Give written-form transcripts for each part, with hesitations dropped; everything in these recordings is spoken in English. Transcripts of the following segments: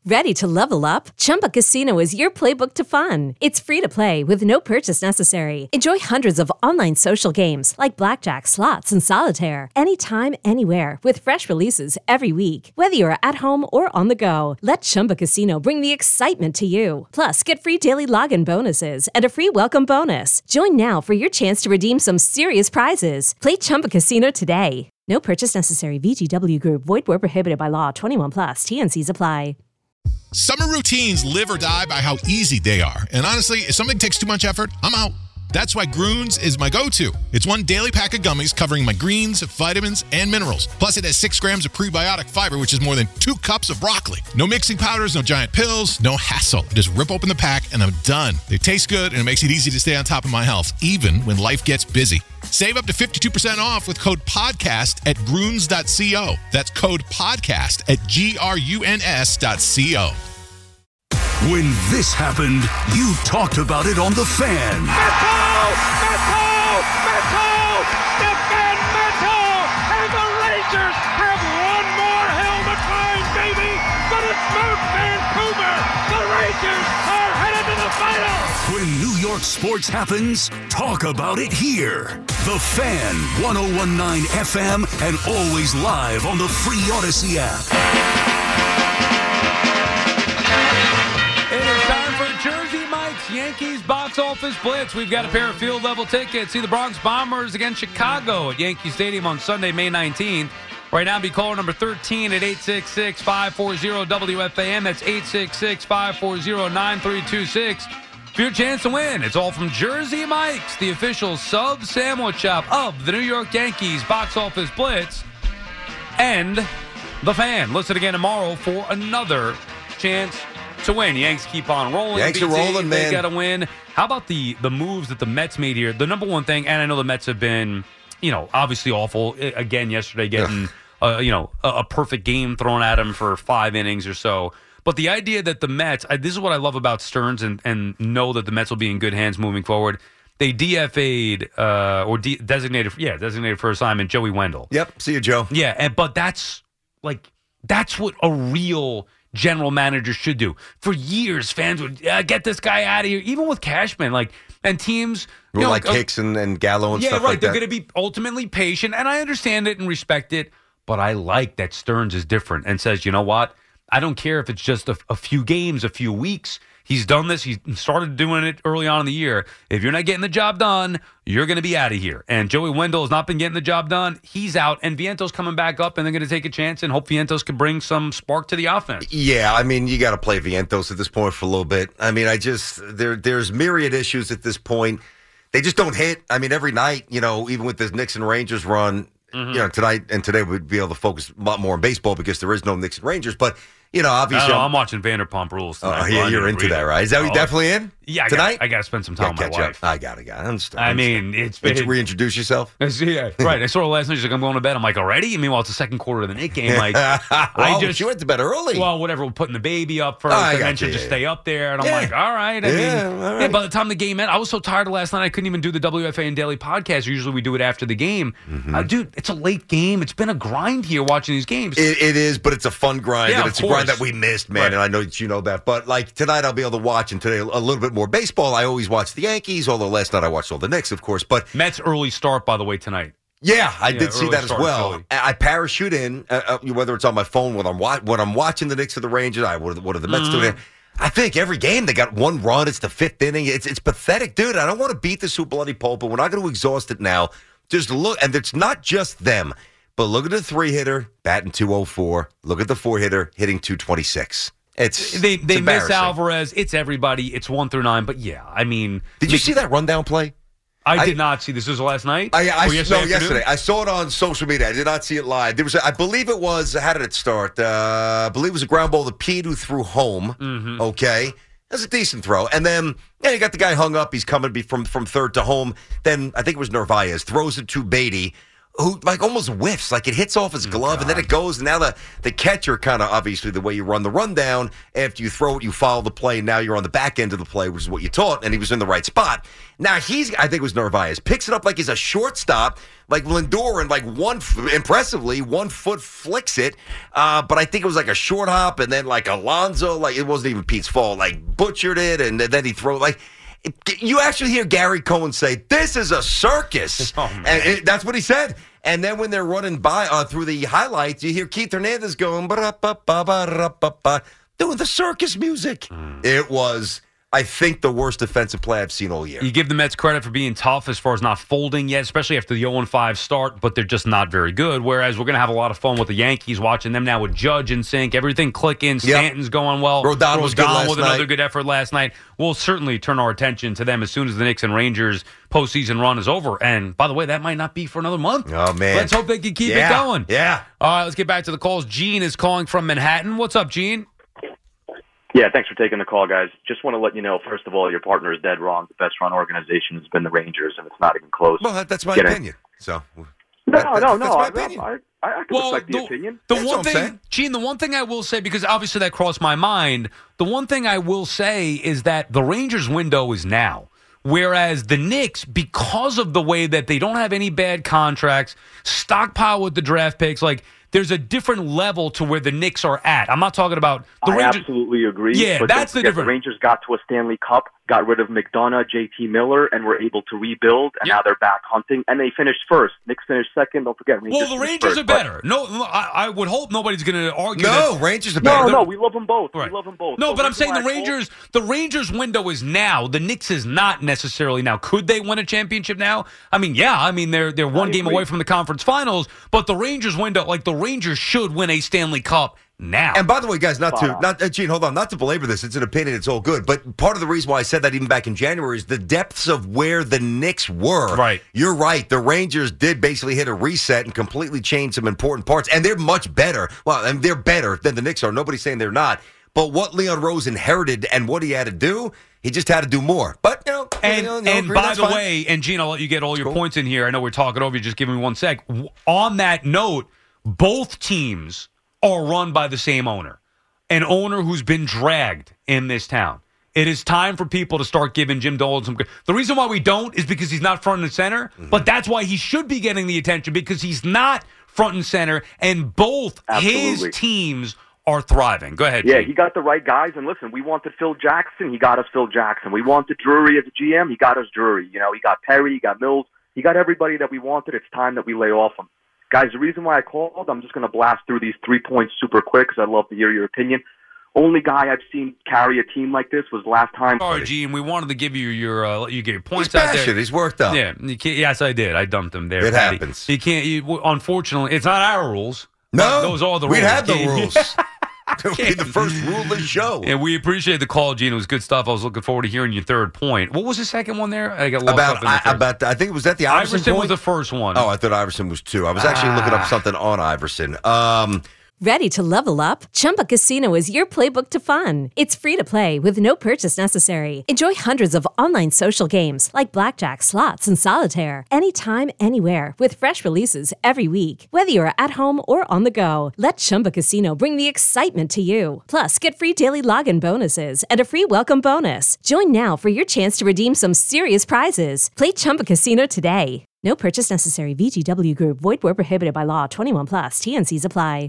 Ready to level up? Chumba Casino is your playbook to fun. It's free to play with no purchase necessary. Enjoy hundreds of online social games like blackjack, slots, and solitaire. Anytime, anywhere with fresh releases every week. Whether you're at home or on the go, let Chumba Casino bring the excitement to you. Plus, get free daily login bonuses and a free welcome bonus. Join now for your chance to redeem some serious prizes. Play Chumba Casino today. No purchase necessary. VGW Group. Void where prohibited by law. 21 plus. TNCs apply. Summer routines live or die by how easy they are. And honestly, if something takes too much effort, I'm out. That's why Groones is my go-to. It's one daily pack of gummies covering my greens, vitamins, and minerals. Plus, it has 6 grams of prebiotic fiber, which is more than 2 cups of broccoli. No mixing powders, no giant pills, no hassle. Just rip open the pack, and I'm done. They taste good, and it makes it easy to stay on top of my health, even when life gets busy. Save up to 52% off with code PODCAST at Groones.co. That's code PODCAST at GRUNS.co. When this happened, you talked about it on The Fan. Metal! Defend Metal! And the Rangers have one more hill to climb, baby! But it's Mount Vancouver! The Rangers are headed to the final! When New York sports happens, talk about it here. The Fan, 101.9 FM, and always live on the free Odyssey app. Jersey Mike's Yankees box office blitz. We've got a pair of field level tickets. See the Bronx Bombers against Chicago at Yankee Stadium on Sunday, May 19th. Right now, be caller number 13 at 866-540-WFAN. That's 866-540-9326 for your chance to win. It's all from Jersey Mike's, the official sub sandwich shop of the New York Yankees box office blitz and The Fan. Listen again tomorrow for another chance to win. Yanks keep on rolling. Yanks are rolling, man. They got to win. How about the moves that the Mets made here? The number one thing, and I know the Mets have been, obviously awful. Again, yesterday getting, a perfect game thrown at them for 5 innings or so. But the idea that the Mets, this is what I love about Stearns and know that the Mets will be in good hands moving forward. They DFA'd designated for assignment Joey Wendell. Yep. See you, Joe. Yeah, but that's what a real general manager should do. For years, fans would get this guy out of here, even with Cashman. And teams, like Hicks and Gallo and stuff like that. They're going to be ultimately patient, and I understand it and respect it. But I like that Stearns is different and says, you know what? I don't care if it's just a few games, a few weeks. He's done this. He started doing it early on in the year. If you're not getting the job done, you're going to be out of here. And Joey Wendell has not been getting the job done. He's out, and Vientos coming back up, and they're going to take a chance and hope Vientos can bring some spark to the offense. Yeah, you got to play Vientos at this point for a little bit. There's myriad issues at this point. They just don't hit. Every night, even with this Knicks and Rangers run, tonight and today we'd be able to focus a lot more on baseball because there is no Knicks and Rangers, but obviously. I'm watching Vanderpump Rules tonight. Oh, yeah, you're into that, right? Is that what you're definitely in? Yeah, tonight? I got to spend some time with my wife. I got it. I understand. It's been... Reintroduce yourself? Yeah, right. I saw her last night. She's like, I'm going to bed. I'm like, already? Meanwhile, it's the second quarter of the Knicks game. She went to bed early. Well, whatever. We're putting the baby up first, and then she'll just stay up there. And I'm like, all right. All right. By the time the game ended, I was so tired last night, I couldn't even do the WFAN Daily Podcast. Usually we do it after the game. Mm-hmm. Dude, it's a late game. It's been a grind here watching these games. It is, but it's a fun grind, and it's a grind that we missed, man. Right. And I know that you know that. But tonight I'll be able to watch, and today a little bit more baseball. I always watch the Yankees, although last night I watched all the Knicks, of course. But Mets early start, by the way, tonight. Yeah, I did see that as well. Philly. I parachute in, whether it's on my phone when I'm watching the Knicks or the Rangers. What are the Mets doing? I think every game they got one run. It's the 5th inning. It's pathetic, dude. I don't want to beat the super bloody pulp, but we're not going to exhaust it now. Just look, and it's not just them, but look at the 3-hitter batting .204. Look at the 4-hitter hitting .226. They miss Alvarez. It's everybody. It's 1 through 9. But yeah, did you see that rundown play? I did not see this. This was last night? Yesterday. I saw it on social media. I did not see it live. There was, I believe it was, how did it start? I believe it was a ground ball to Pete who threw home. Mm-hmm. Okay. That's a decent throw. And then, you got the guy hung up. He's coming from third to home. Then I think it was Narvaez. Throws it to Beatty, who like almost whiffs, like it hits off his glove and then it goes. And now the catcher kind of obviously the way you run the rundown after you throw it, you follow the play. Now you're on the back end of the play, which is what you taught, and he was in the right spot. Now I think it was Narvaez picks it up like he's a shortstop, like Lindor, and like impressively 1 foot flicks it. But I think it was like a short hop, and then like Alonso, like it wasn't even Pete's fault, like butchered it, and then he throw like. You actually hear Gary Cohen say, "This is a circus," and that's what he said. And then when they're running by through the highlights, you hear Keith Hernandez going, "Ba-da-ba-ba-ba-da-ba-ba," doing the circus music. It was, I think, the worst defensive play I've seen all year. You give the Mets credit for being tough as far as not folding yet, especially after the 0-5 start, but they're just not very good. Whereas we're going to have a lot of fun with the Yankees, watching them now with Judge in sync, everything clicking, Stanton's going well. Rodon was good last with night. Another good effort last night. We'll certainly turn our attention to them as soon as the Knicks and Rangers postseason run is over. And by the way, that might not be for another month. Oh, man. Let's hope they can keep it going. Yeah. All right, let's get back to the calls. Gene is calling from Manhattan. What's up, Gene? Yeah, thanks for taking the call, guys. Just want to let you know, first of all, your partner is dead wrong. The best run organization has been the Rangers, and it's not even close. Well, that's my opinion. So that's my opinion. I can respect the opinion. The one thing, Gene, the one thing I will say, because obviously that crossed my mind, the one thing I will say is that the Rangers window is now. Whereas the Knicks, because of the way that they don't have any bad contracts, stockpile with the draft picks, like there's a different level to where the Knicks are at. I'm not talking about the Rangers. I absolutely agree. Yeah, but that's the difference. The Rangers got to a Stanley Cup, got rid of McDonough, JT Miller, and were able to rebuild, and now they're back hunting, and they finished first. Knicks finished second. Don't forget, Rangers. Well, the Rangers are better. No, I would hope nobody's going to argue. No, Rangers are better. No, we love them both. Right. We love them both. No, So but I'm saying the Rangers window is now. The Knicks is not necessarily now. Could they win a championship now? I mean, yeah. I mean, they're one game away from the conference finals, but the Rangers window, like the Rangers should win a Stanley Cup now. And by the way, guys, Gene, hold on, not to belabor this. It's an opinion. It's all good. But part of the reason why I said that even back in January is the depths of where the Knicks were. Right. You're right. The Rangers did basically hit a reset and completely change some important parts. And they're much better. Well, and they're better than the Knicks are. Nobody's saying they're not. But what Leon Rose inherited and what he had to do, he just had to do more. But, and by the way, and Gene, I'll let you get all your points in here. I know we're talking over you. Just give me 1 sec. On that note, both teams are run by the same owner, an owner who's been dragged in this town. It is time for people to start giving Jim Dolan some. The reason why we don't is because he's not front and center, but that's why he should be getting the attention, because he's not front and center, and both his teams are thriving. Go ahead, Yeah, Gene. he got the right guys. And listen, we wanted Phil Jackson. He got us Phil Jackson. We wanted Drury as a GM. He got us Drury. You know, he got Perry. He got Mills. He got everybody that we wanted. It's time that we lay off him. Guys, the reason why I called, I'm just going to blast through these 3 points super quick because I'd love to hear your opinion. Only guy I've seen carry a team like this was last time. All right, Gene, we wanted to give you your you get your points He's out there. passionate. He's worked up. Yeah, yes, I did. I dumped him there. It Patty. happens. You can't. Unfortunately, it's not our rules. No, those are the rules. We'd have the Can't- rules. It would be the first rule of the show. And we appreciate the call, Gene. It was good stuff. I was looking forward to hearing your third point. What was the second one there? I got lost up in the third. I think it was that the Iverson point? was the first one. Oh, I thought Iverson was 2. I was actually looking up something on Iverson. Ready to level up? Chumba Casino is your playbook to fun. It's free to play with no purchase necessary. Enjoy hundreds of online social games like blackjack, slots, and solitaire anytime, anywhere with fresh releases every week. Whether you're at home or on the go, let Chumba Casino bring the excitement to you. Plus, get free daily login bonuses and a free welcome bonus. Join now for your chance to redeem some serious prizes. Play Chumba Casino today. No purchase necessary. VGW Group. Void where prohibited by law. 21 plus. TNCs apply.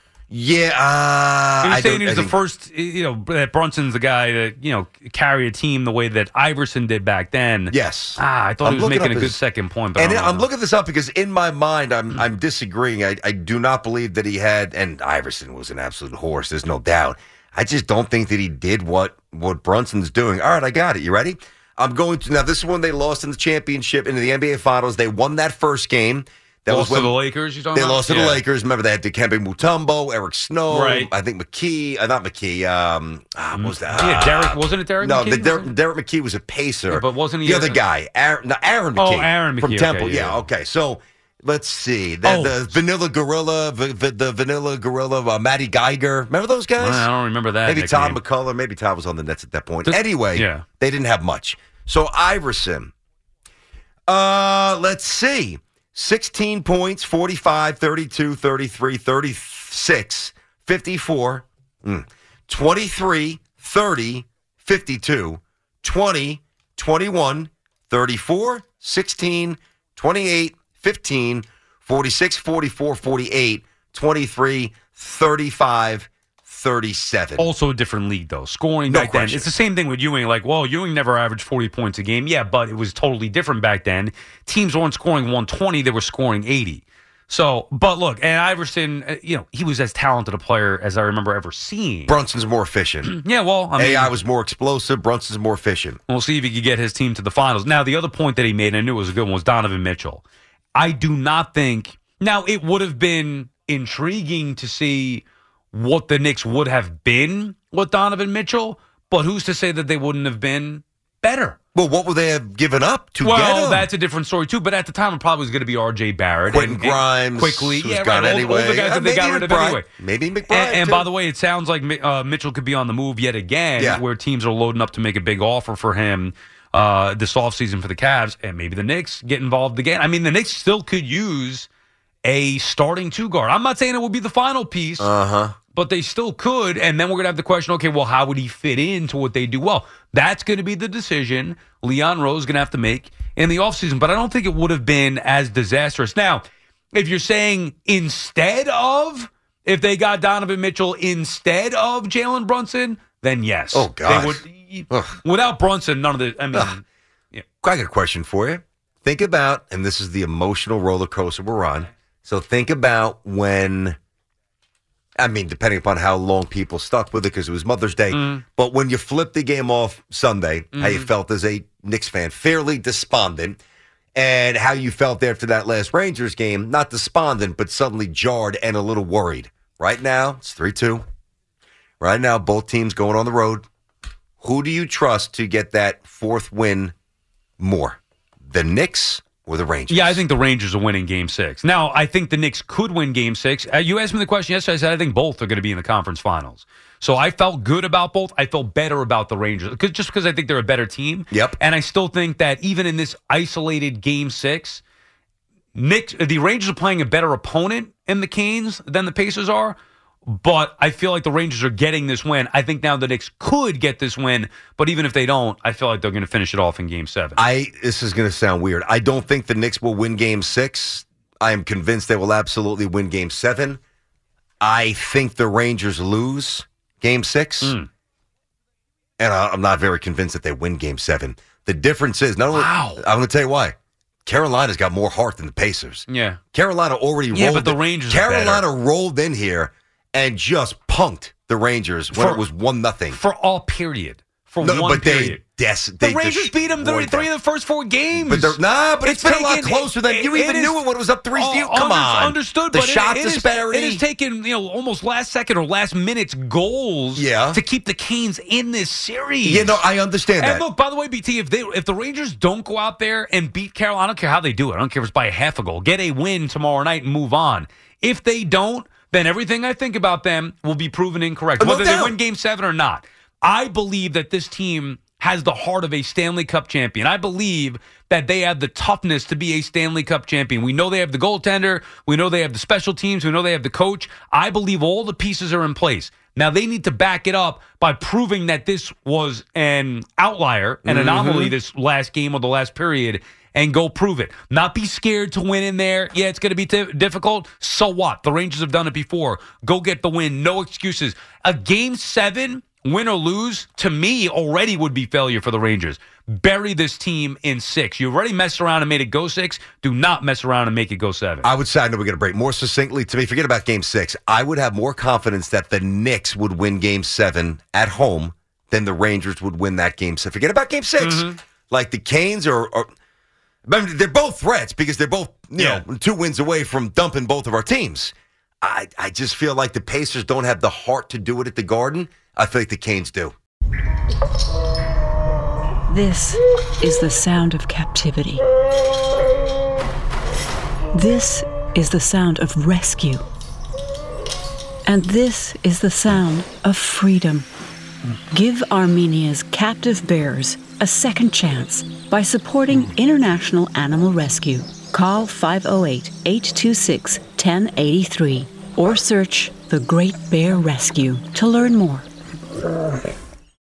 Yeah, You're saying he was the first, that Brunson's the guy that, carry a team the way that Iverson did back then. Yes. I thought he was making a good second point. But I'm looking this up because in my mind, I'm disagreeing. I do not believe that he had, and Iverson was an absolute horse, there's no doubt. I just don't think that he did what Brunson's doing. All right, I got it. You ready? I'm going to, now this is when they lost in the championship, into the NBA Finals. They won that first game. That lost was when to the Lakers, you're talking they about? lost to the Lakers. Remember, they had Dikembe Mutombo, Eric Snow, Right. I think McKee, not McKee. What was that? Yeah, Derek, wasn't it Derek No, McKee? Derek McKee was a Pacer. Yeah, but wasn't he the other guy? Aaron McKee. Oh, Aaron McKee, from okay, Temple. yeah. Okay. So let's see. The Vanilla Gorilla, the Vanilla Gorilla, Matty Geiger. Remember those guys? I don't remember that. Maybe Todd nickname. McCullough. Maybe Todd was on the Nets at that point. Yeah. They didn't have much. So Iverson. Let's see. 16 points, 45, 32, 33, 36, 54, 23, 30, 52, 20, 21, 34, 16, 28, 15, 46, 44, 48, 23, 35, 37. Also a different league, though. Scoring No back then. question. It's the same thing with Ewing. Like, well, Ewing never averaged 40 points a game. Yeah, but it was totally different back then. Teams weren't scoring 120. They were scoring 80. So, but look, and Iverson, he was as talented a player as I remember ever seeing. Brunson's more efficient. Yeah, well, I mean, AI was more explosive. Brunson's more efficient. we'll see if he could get his team to the finals. Now, the other point that he made, and I knew it was a good one, was Donovan Mitchell. I do not think... Now, it would have been intriguing to see what the Knicks would have been with Donovan Mitchell, but who's to say that they wouldn't have been better? Well, what would they have given up to get him? That's a different story, too. But at the time, it probably was going to be R.J. Barrett. Quentin Grimes. Quickly. Who's Yeah, gone right. anyway. All the guys that they got rid of anyway. Maybe McBride, And too. by the way, it sounds like Mitchell could be on the move yet again, where teams are loading up to make a big offer for him this offseason for the Cavs, and maybe the Knicks get involved again. I mean, the Knicks still could use a starting two-guard. I'm not saying it will be the final piece, but they still could, and then we're going to have the question, okay, well, how would he fit into what they do well? That's going to be the decision Leon Rose is going to have to make in the offseason, but I don't think it would have been as disastrous. Now, if you're saying instead of, if they got Donovan Mitchell instead of Jalen Brunson, then yes. Oh, God. They would, without Brunson, none of the, I mean, I got a question for you. Think about, and this is the emotional roller coaster we're on, so think about when, I mean, depending upon how long people stuck with it because it was Mother's Day, but when you flipped the game off Sunday, how you felt as a Knicks fan, fairly despondent, and how you felt after that last Rangers game, not despondent, but suddenly jarred and a little worried. Right now, it's 3-2. Right now, both teams going on the road. Who do you trust to get that fourth win more? The Knicks or the Rangers? Yeah, I think the Rangers are winning Game 6. Now, I think the Knicks could win Game 6. You asked me the question yesterday. I said I think both are going to be in the conference finals. So I felt good about both. I felt better about the Rangers just because I think they're a better team. Yep. And I still think that even in this isolated Game 6, the Rangers are playing a better opponent in the Canes than the Pacers are. But I feel like the Rangers are getting this win. I think now the Knicks could get this win, but even if they don't, I feel like they're going to finish it off in Game 7. This is going to sound weird. I don't think the Knicks will win Game 6. I am convinced they will absolutely win Game 7. I think the Rangers lose Game 6. And I'm not very convinced that they win Game 7. The difference is, not only, I'm going to tell you why. Carolina's got more heart than the Pacers. Yeah. Carolina already rolled. Yeah, but the Rangers are Carolina rolled in here and just punked the Rangers when it was 1-0. For all period. For one period. The Rangers beat them three of the first 4 games. But it's been a lot closer than you even knew it when it was up 3-0. Come on. Understood. The but shot disparity. It has taken almost last second or last minute's goals to keep the Canes in this series. I understand that. And look, by the way, BT, if the Rangers don't go out there and beat Carolina, I don't care how they do it. I don't care if it's by a half a goal. Get a win tomorrow night and move on. If they don't, then everything I think about them will be proven incorrect, whether they win Game 7 or not. I believe that this team has the heart of a Stanley Cup champion. I believe that they have the toughness to be a Stanley Cup champion. We know they have the goaltender. We know they have the special teams. We know they have the coach. I believe all the pieces are in place. Now, they need to back it up by proving that this was an outlier, an anomaly this last game or the last period, and go prove it. Not be scared to win in there. Yeah, it's going to be difficult. So what? The Rangers have done it before. Go get the win. No excuses. A Game 7, win or lose, to me, already would be failure for the Rangers. Bury this team in 6. You already messed around and made it go 6. Do not mess around and make it go 7. I would say, I know we're going to break. More succinctly, to me, forget about Game 6. I would have more confidence that the Knicks would win Game 7 at home than the Rangers would win that Game 7. Forget about Game 6. Like the Canes are I mean, they're both threats because they're both 2 wins away from dumping both of our teams. I just feel like the Pacers don't have the heart to do it at the Garden. I feel like the Canes do. This is the sound of captivity. This is the sound of rescue. And this is the sound of freedom. Give Armenia's captive bears a second chance by supporting International Animal Rescue. Call 508-826-1083 or search The Great Bear Rescue to learn more.